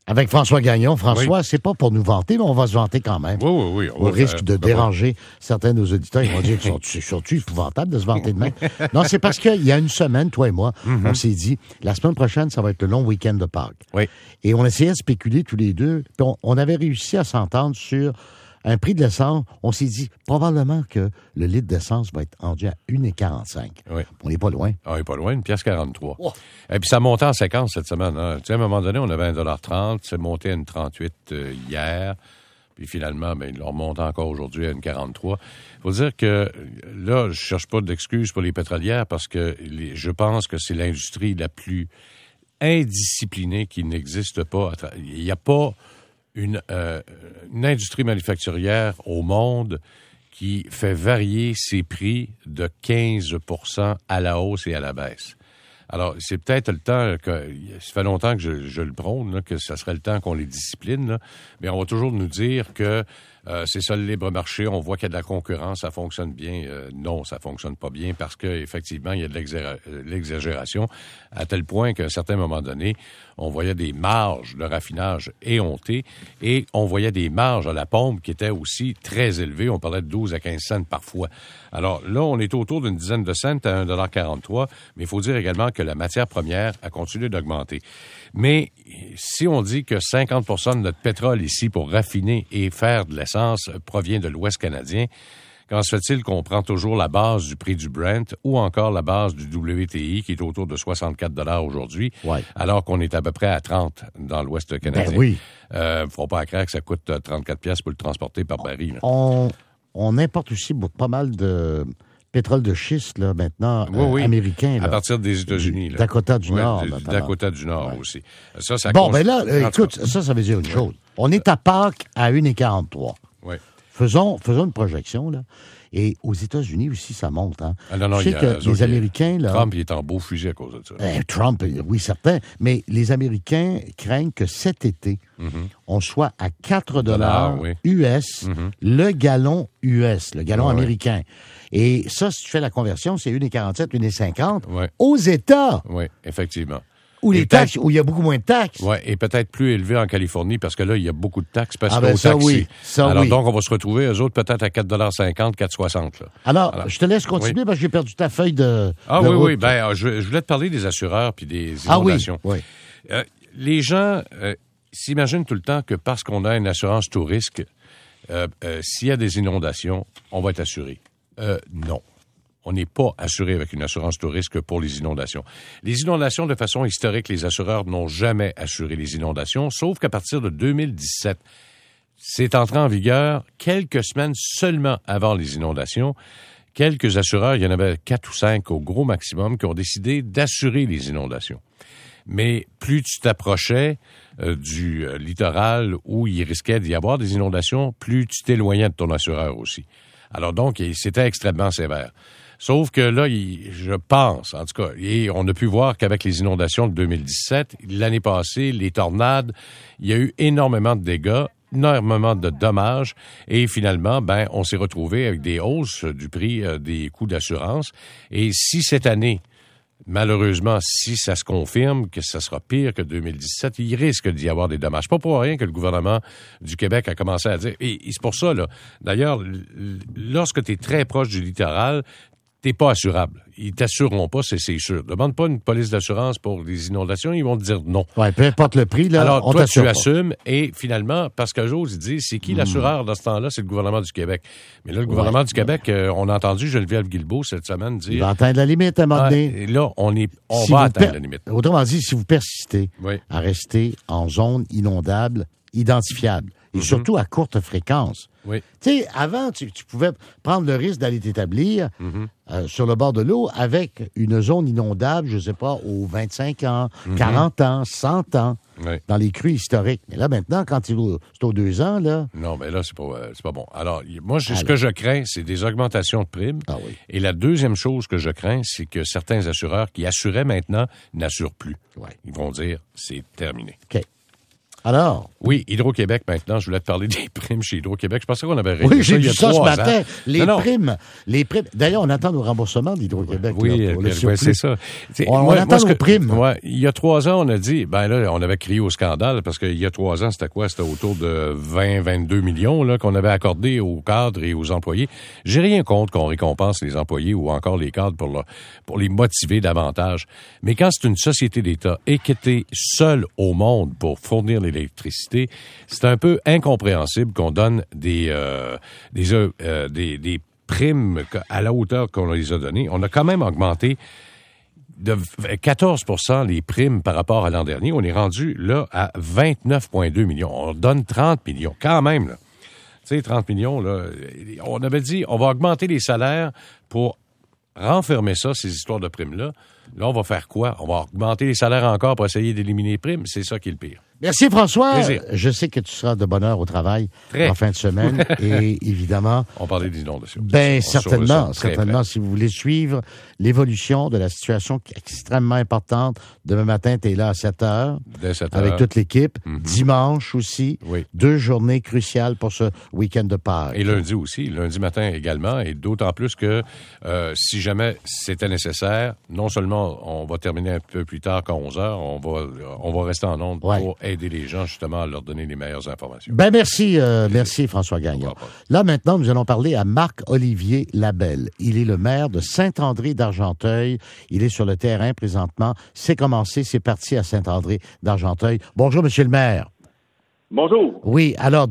Avec François Gagnon. François, c'est pas pour nous vanter, mais on va se vanter quand même. Oui. Au risque de déranger certains de nos auditeurs. Ils vont dire qu'ils sont épouvantables de se vanter de même. Non, c'est parce qu'il y a une semaine, toi et moi, on s'est dit, la semaine prochaine, ça va être le long week-end de Pâques. Oui. Et on essayait de spéculer tous les deux. Puis on avait réussi à s'entendre sur un prix de l'essence. On s'est dit, probablement que le litre d'essence va être rendu à 1,45. Oui. On n'est pas loin. Ah, on n'est pas loin, 1,43 $. Oh. Et puis ça a monté en séquence cette semaine. Hein. Tu sais, à un moment donné, on avait 1,30 $, c'est monté à 1,38 hier. Puis finalement, ils l'ont remonté encore aujourd'hui à 1,43 $. Il faut dire que là, je cherche pas d'excuses pour les pétrolières parce que je pense que c'est l'industrie la plus indisciplinée qui n'existe pas. Il n'y a pas une industrie manufacturière au monde qui fait varier ses prix de 15 % à la hausse et à la baisse. Alors, c'est peut-être le temps, ça fait longtemps que je le prône, là, que ça serait le temps qu'on les discipline, là, mais on va toujours nous dire que c'est ça le libre marché, on voit qu'il y a de la concurrence, ça fonctionne bien. Non, ça fonctionne pas bien parce qu'effectivement, il y a de l'exagération à tel point qu'à un certain moment donné, on voyait des marges de raffinage éhontées et on voyait des marges à la pompe qui étaient aussi très élevées. On parlait de 12 à 15 cents parfois. Alors là, on est autour d'une dizaine de cents à 1,43 $, mais il faut dire également que la matière première a continué d'augmenter. Mais si on dit que 50 % de notre pétrole ici pour raffiner et faire de l'essence provient de l'Ouest canadien, quand se fait-il qu'on prend toujours la base du prix du Brent ou encore la base du WTI qui est autour de 64 $ aujourd'hui, alors qu'on est à peu près à 30 dans l'Ouest canadien? Ben oui. Faut pas croire que ça coûte 34 piastres pour le transporter par baril. On importe aussi pas mal de pétrole de schiste, là, maintenant, américain. Là. À partir des États-Unis. Là. Dakota du Nord. Dakota du Nord aussi. Ça ben là, écoute, ça veut dire une chose. On est à Pâques à 1,43 $. Oui. Faisons une projection, là. Et aux États-Unis aussi, ça monte. Hein. Ah non, je sais que les Américains... Là, Trump, il est en beau fusil à cause de ça. Trump, oui, certain. Mais les Américains craignent que cet été, on soit à 4 $ US, le gallon US, le gallon américain. Et ça, si tu fais la conversion, c'est 1,47 $, 1,50 $ aux États. Oui, effectivement. Où les taxes, où il y a beaucoup moins de taxes. Oui, et peut-être plus élevé en Californie, parce que là, il y a beaucoup de taxes parce qu'au taxi. Donc, on va se retrouver, eux autres, peut-être à 4,50 $, 4,60 $. Alors, je te laisse continuer parce que j'ai perdu ta feuille de route. Oui. Ben, je voulais te parler des assureurs puis des inondations. Oui. Les gens s'imaginent tout le temps que parce qu'on a une assurance tout risque, s'il y a des inondations, on va être assuré. Non. On n'est pas assuré avec une assurance tout risque pour les inondations. Les inondations, de façon historique, les assureurs n'ont jamais assuré les inondations, sauf qu'à partir de 2017, c'est entré en vigueur quelques semaines seulement avant les inondations. Quelques assureurs, il y en avait 4 ou 5 au gros maximum, qui ont décidé d'assurer les inondations. Mais plus tu t'approchais du littoral où il risquait d'y avoir des inondations, plus tu t'éloignais de ton assureur aussi. Alors donc, c'était extrêmement sévère. Sauf que là, je pense, en tout cas, et on a pu voir qu'avec les inondations de 2017, l'année passée, les tornades, il y a eu énormément de dégâts, énormément de dommages, et finalement, on s'est retrouvé avec des hausses du prix des coûts d'assurance. Et si cette année, malheureusement, si ça se confirme que ça sera pire que 2017, il risque d'y avoir des dommages. Pas pour rien que le gouvernement du Québec a commencé à dire, et c'est pour ça, là, d'ailleurs, lorsque tu es très proche du littoral, t'es pas assurable. Ils t'assureront pas, c'est sûr. Demande pas une police d'assurance pour les inondations, ils vont te dire non. Oui, peu importe le prix, là, alors, on toi, t'assure tu pas. assumes, et finalement, parce que j'ose, ils disent, c'est qui l'assureur dans ce temps-là? C'est le gouvernement du Québec. Mais là, le gouvernement du Québec, on a entendu Geneviève Guilbeault cette semaine dire... Il va atteindre la limite à un moment donné. Et là, on va atteindre la limite. Autrement dit, si vous persistez à rester en zone inondable, identifiable, et surtout à courte fréquence. Oui. Tu sais, avant, tu pouvais prendre le risque d'aller t'établir sur le bord de l'eau avec une zone inondable, je ne sais pas, aux 25 ans, 40 ans, 100 ans, dans les crues historiques. Mais là, maintenant, quand c'est aux 2 ans, là... Non, mais là, c'est pas bon. Alors, moi, ce que je crains, c'est des augmentations de primes. Ah oui. Et la deuxième chose que je crains, c'est que certains assureurs qui assuraient maintenant n'assurent plus. Ouais. Ils vont dire, c'est terminé. OK. Alors? Oui, Hydro-Québec, maintenant, je voulais te parler des primes chez Hydro-Québec. Je pensais qu'on avait réglé oui, j'ai vu ça ce matin. Ans. Les primes. D'ailleurs, on attend nos remboursements d'Hydro-Québec. Oui, c'est ça. On attend nos primes. Ouais, il y a 3 ans, on a dit, on avait crié au scandale parce qu'il y a 3 ans, c'était quoi? C'était autour de 22 millions là, qu'on avait accordé aux cadres et aux employés. J'ai rien contre qu'on récompense les employés ou encore les cadres pour les motiver davantage. Mais quand c'est une société d'État et que tu es seul au monde pour fournir l'électricité, c'est un peu incompréhensible qu'on donne des primes à la hauteur qu'on les a données. On a quand même augmenté de 14 % les primes par rapport à l'an dernier. On est rendu là à 29,2 millions. On donne 30 millions quand même. Là. Tu sais, 30 millions, là, on avait dit on va augmenter les salaires pour renfermer ça, ces histoires de primes-là. Là, on va faire quoi? On va augmenter les salaires encore pour essayer d'éliminer les primes. C'est ça qui est le pire. Merci, François. Plaisir. Je sais que tu seras de bonne heure au travail en fin de semaine. Et évidemment... On parlait des inondations. Ben, certainement. Si vous voulez suivre l'évolution de la situation extrêmement importante, demain matin, tu es là à 7 heures. Dès 7 heures. Avec toute l'équipe. Dimanche aussi. Oui. 2 journées cruciales pour ce week-end de Pâques. Et lundi aussi. Lundi matin également. Et d'autant plus que si jamais c'était nécessaire, non seulement on va terminer un peu plus tard qu'à 11 heures, on va rester en onde pour aider les gens justement à leur donner les meilleures informations. Ben merci François Gagnon. Là maintenant, nous allons parler à Marc-Olivier Labelle. Il est le maire de Saint-André d'Argenteuil. Il est sur le terrain présentement. C'est commencé, c'est parti à Saint-André d'Argenteuil. Bonjour, Monsieur le maire. Bonjour. Oui, alors